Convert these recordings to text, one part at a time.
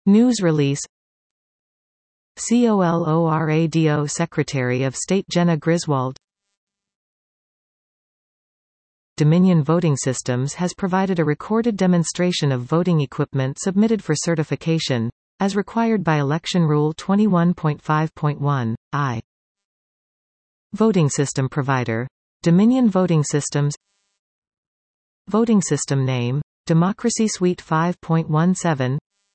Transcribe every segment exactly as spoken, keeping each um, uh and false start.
News release. COLORADO Secretary of State Jenna Griswold. Dominion Voting Systems has provided a recorded demonstration of voting equipment submitted for certification, as required by Election Rule twenty-one point five point one, I. Voting System Provider. Dominion Voting Systems. Voting System Name, Democracy Suite five point seventeen.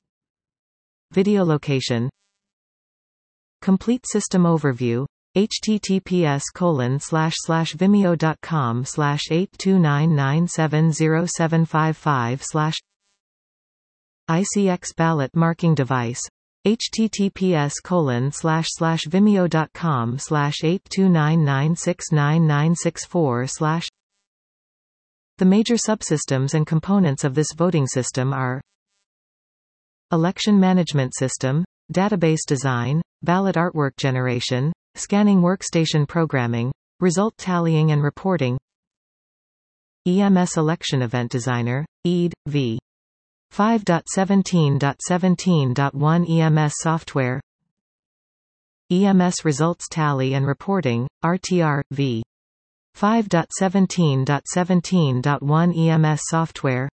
Video Location. Complete System Overview. https colon slash slash vimeo dot com slash eight two nine nine seven zero seven five five slash I C X ballot marking device. https colon slash slash vimeo dot com slash eight two nine nine six nine nine six four slash. The major subsystems and components of this voting system are: Election Management System, Database Design, Ballot Artwork Generation, Scanning Workstation Programming, Result Tallying and Reporting. E M S Election Event Designer, E D, v. five point seventeen point seventeen point one E M S Software. E M S Results Tally and Reporting, R T R, v. five point seventeen point seventeen point one E M S Software.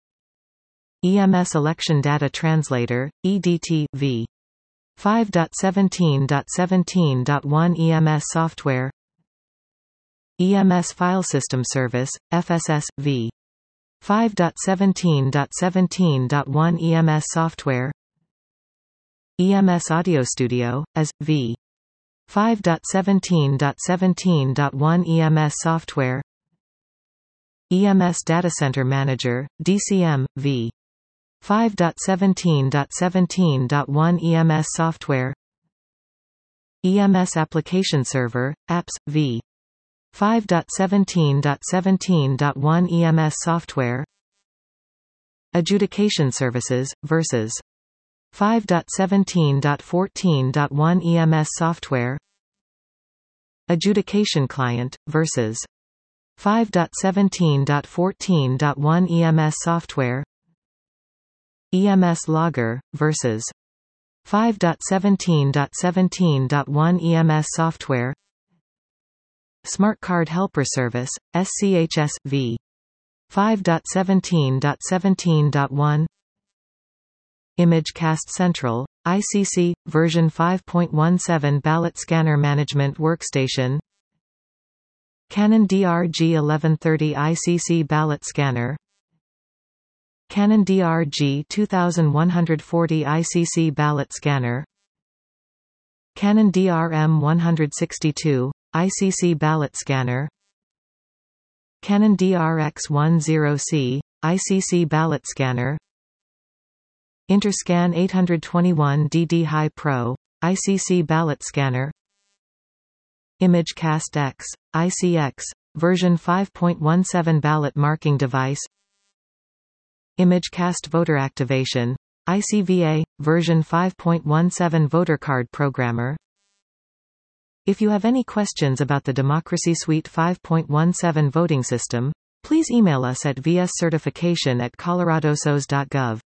E M S Election Data Translator, E D T, v. five point seventeen point seventeen point one E M S Software. E M S File System Service, F S S, v. five point seventeen point seventeen point one E M S Software. E M S Audio Studio, as, v. five point seventeen point seventeen point one E M S Software. E M S Data Center Manager, D C M, v. five point seventeen point seventeen point one E M S Software. E M S Application Server, Apps, v. five point seventeen point seventeen point one E M S Software. Adjudication Services, versus. five point seventeen point fourteen point one E M S Software. Adjudication Client, versus. five point seventeen point fourteen point one E M S Software. E M S Logger, versus. five point seventeen point seventeen point one E M S Software. Smart Card Helper Service, S C H S, v. five point seventeen point seventeen point one. ImageCast Central, I C C, version five point seventeen Ballot Scanner Management Workstation. Canon D R G eleven thirty I C C Ballot Scanner. Canon D R G twenty-one forty I C C Ballot Scanner. Canon D R M one sixty-two, I C C Ballot Scanner. Canon D R X ten C, I C C Ballot Scanner. Interscan eight twenty-one D D High Pro, I C C Ballot Scanner. ImageCast X, I C X, version five point seventeen Ballot Marking Device. ImageCast Voter Activation, I C V A, version five point seventeen Voter Card Programmer. If you have any questions about the Democracy Suite five point seventeen voting system, please email us at v s certification at coloradosos dot gov.